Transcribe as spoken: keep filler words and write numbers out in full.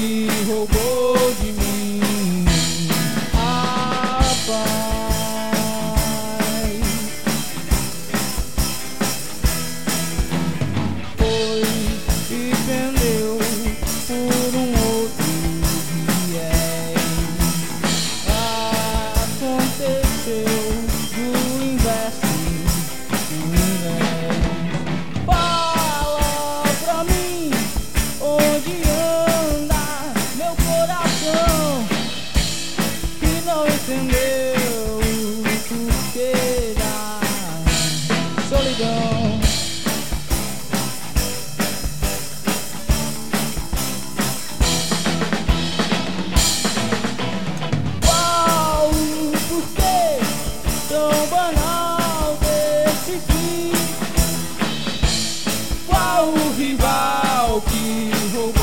que roubou de mim a paz. Foi e vendeu por um outro viés. Aconteceu do inverso. Fala pra mim onde anda meu coração, que não entendeu o porquê da solidão. Qual o porquê tão banal desse fim? Qual o rival que roubou